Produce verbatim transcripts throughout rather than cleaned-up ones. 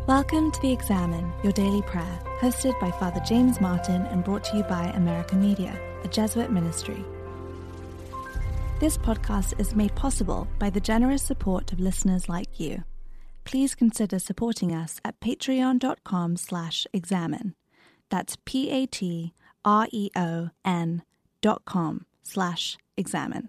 Welcome to The Examen, your daily prayer, hosted by Father James Martin and brought to you by American Media, a Jesuit ministry. This podcast is made possible by the generous support of listeners like you. Please consider supporting us at patreon.com slash examine. That's P-A-T-R-E-O-N dot com slash examine.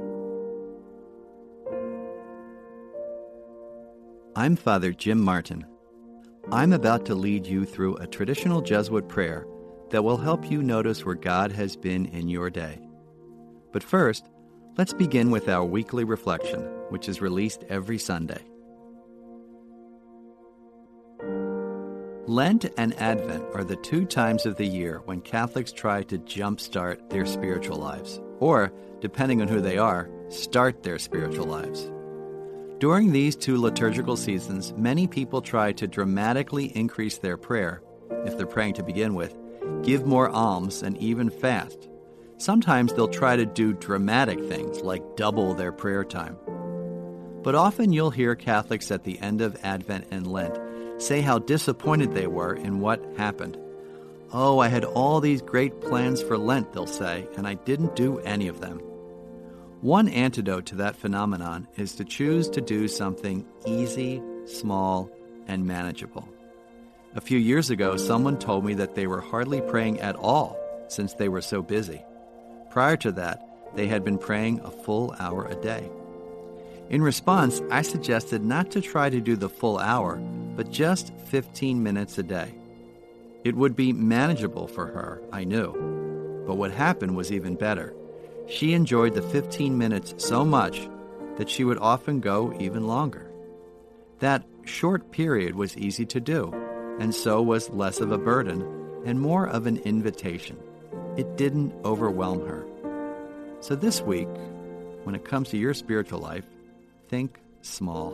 I'm Father Jim Martin. I'm about to lead you through a traditional Jesuit prayer that will help you notice where God has been in your day. But first, let's begin with our weekly reflection, which is released every Sunday. Lent and Advent are the two times of the year when Catholics try to jumpstart their spiritual lives, or, depending on who they are, start their spiritual lives. During these two liturgical seasons, many people try to dramatically increase their prayer, if they're praying to begin with, give more alms, and even fast. Sometimes they'll try to do dramatic things like double their prayer time. But often you'll hear Catholics at the end of Advent and Lent say how disappointed they were in what happened. Oh, I had all these great plans for Lent, they'll say, and I didn't do any of them. One antidote to that phenomenon is to choose to do something easy, small, and manageable. A few years ago, someone told me that they were hardly praying at all since they were so busy. Prior to that, they had been praying a full hour a day. In response, I suggested not to try to do the full hour, but just fifteen minutes a day. It would be manageable for her, I knew. But what happened was even better. She enjoyed the fifteen minutes so much that she would often go even longer. That short period was easy to do, and so was less of a burden and more of an invitation. It didn't overwhelm her. So this week, when it comes to your spiritual life, think small.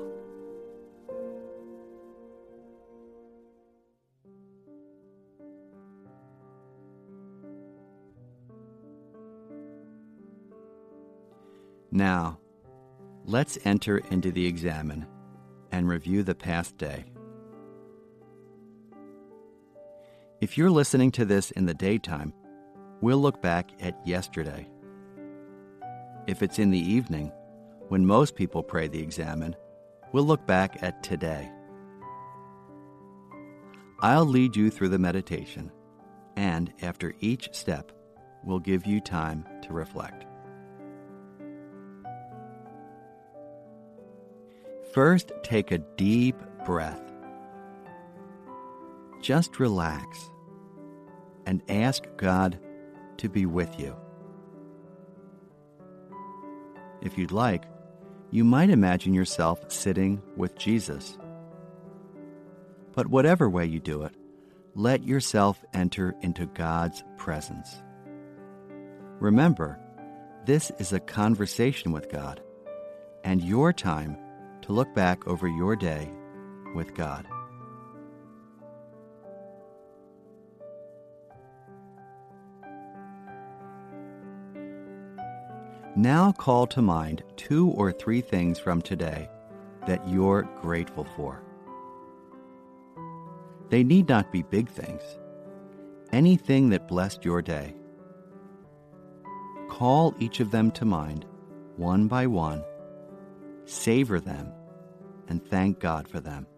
Now, let's enter into the Examen and review the past day. If you're listening to this in the daytime, we'll look back at yesterday. If it's in the evening, when most people pray the Examen, we'll look back at today. I'll lead you through the meditation, and after each step, we'll give you time to reflect. First, take a deep breath. Just relax and ask God to be with you. If you'd like, you might imagine yourself sitting with Jesus. But whatever way you do it, let yourself enter into God's presence. Remember, this is a conversation with God, and your time to look back over your day with God. Now call to mind two or three things from today that you're grateful for. They need not be big things. Anything that blessed your day. Call each of them to mind, one by one, savor them, and thank God for them.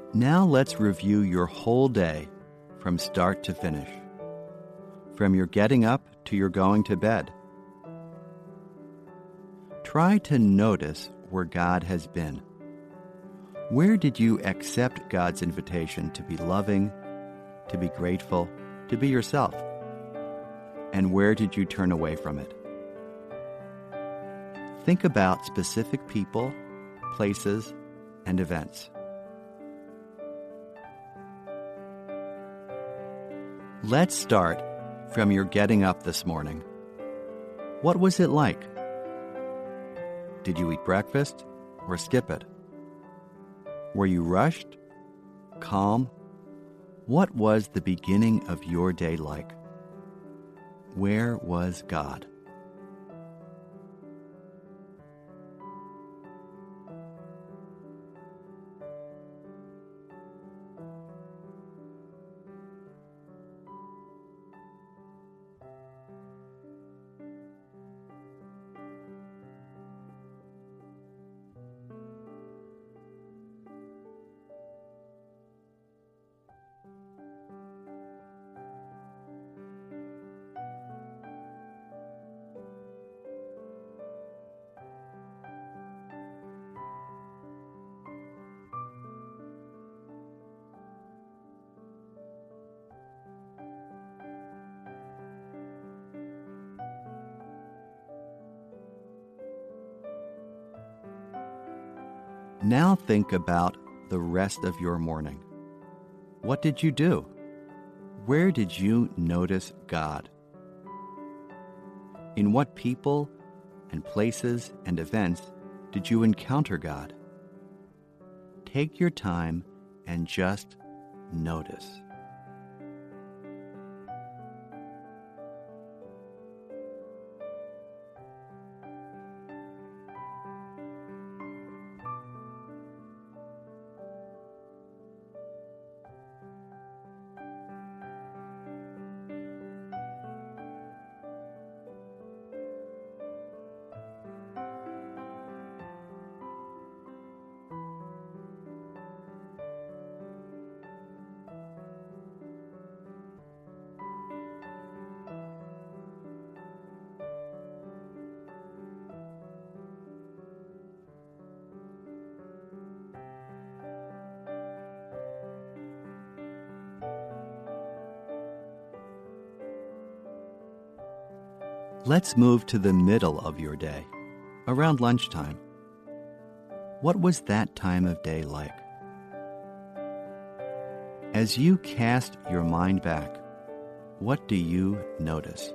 Now let's review your whole day from start to finish, from your getting up to your going to bed. Try to notice where God has been. Where did you accept God's invitation to be loving, to be grateful, to be yourself? And where did you turn away from it? Think about specific people, places, and events. Let's start from your getting up this morning. What was it like? Did you eat breakfast or skip it? Were you rushed? Calm? What was the beginning of your day like? Where was God? Now think about the rest of your morning. What did you do? Where did you notice God? In what people and places and events did you encounter God? Take your time and just notice. Let's move to the middle of your day, around lunchtime. What was that time of day like? As you cast your mind back, what do you notice?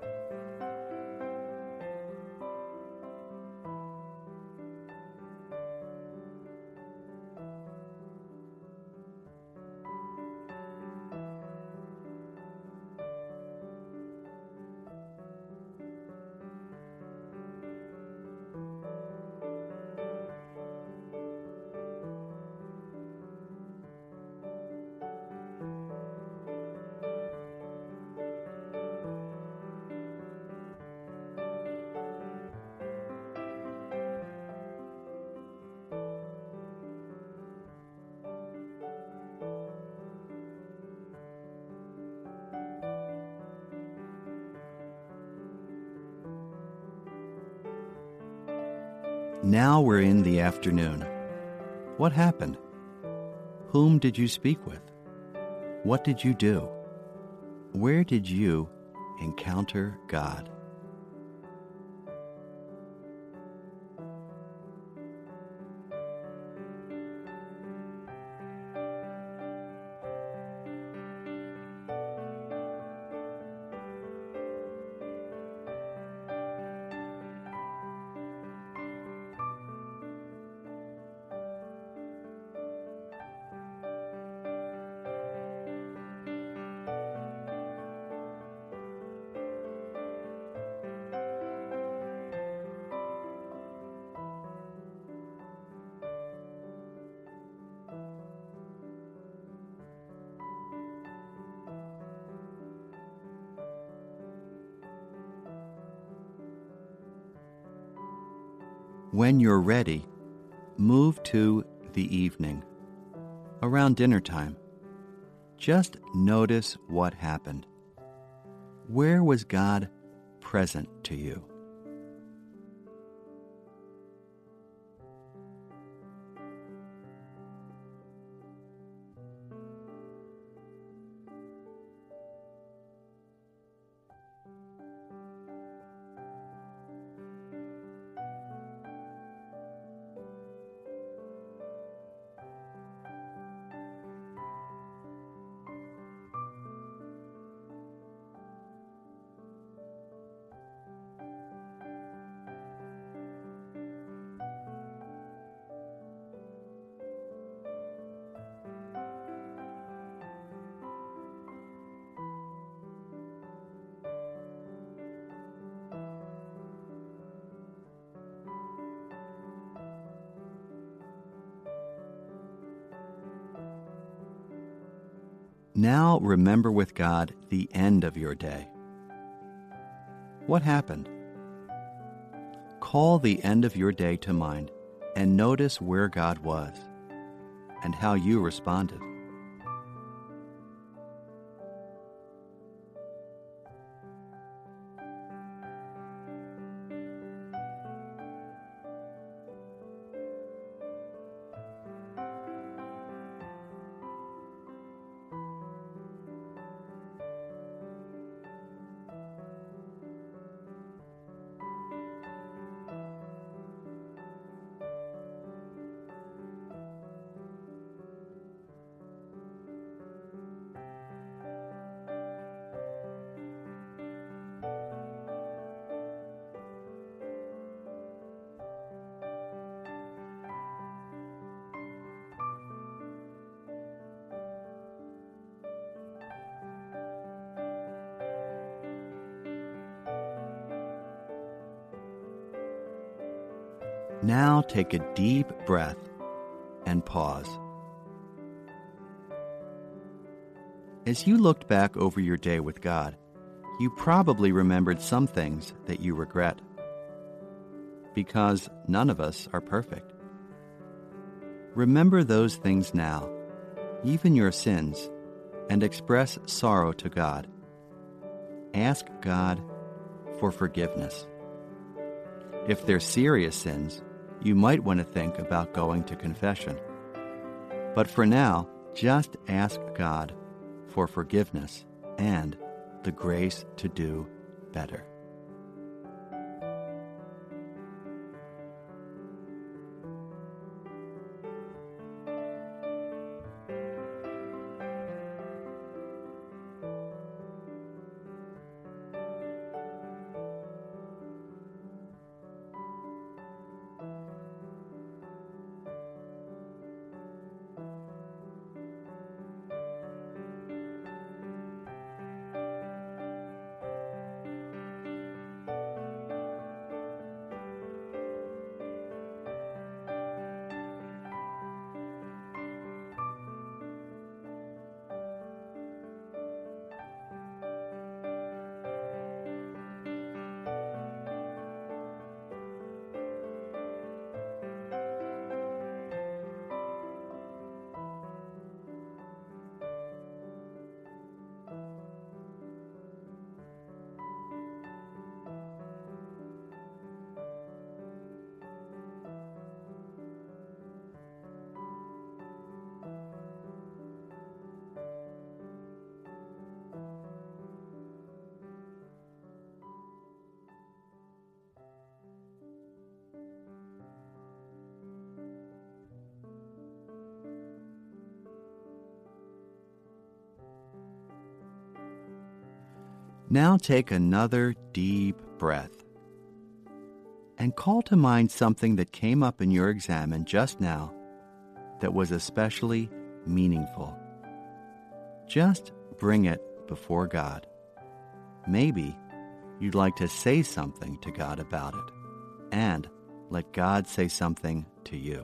Now we're in the afternoon. What happened? Whom did you speak with? What did you do? Where did you encounter God? When you're ready, move to the evening. around dinner time. Just notice what happened. Where was God present to you? Now remember with God the end of your day. What happened? Call the end of your day to mind and notice where God was and how you responded. Now take a deep breath and pause. As you looked back over your day with God, you probably remembered some things that you regret, because none of us are perfect. Remember those things now, even your sins, and express sorrow to God. Ask God for forgiveness. If they're serious sins, you might want to think about going to confession. But for now, just ask God for forgiveness and the grace to do better. Now take another deep breath and call to mind something that came up in your examen just now that was especially meaningful. Just bring it before God. Maybe you'd like to say something to God about it, and let God say something to you.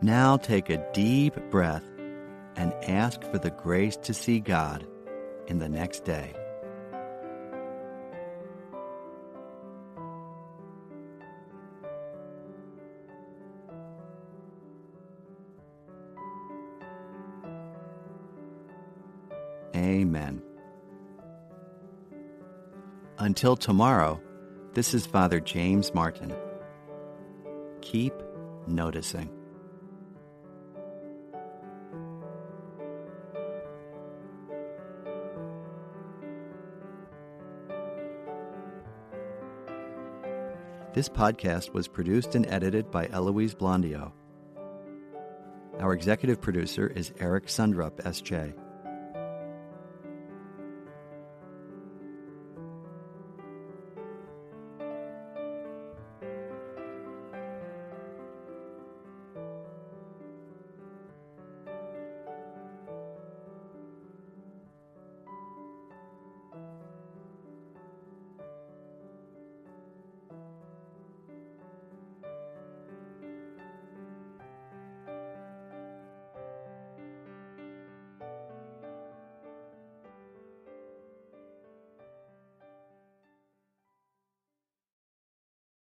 Now take a deep breath and ask for the grace to see God in the next day. Amen. Until tomorrow, this is Father James Martin. Keep noticing. This podcast was produced and edited by Eloise Blondio. Our executive producer is Eric Sundrup, S J.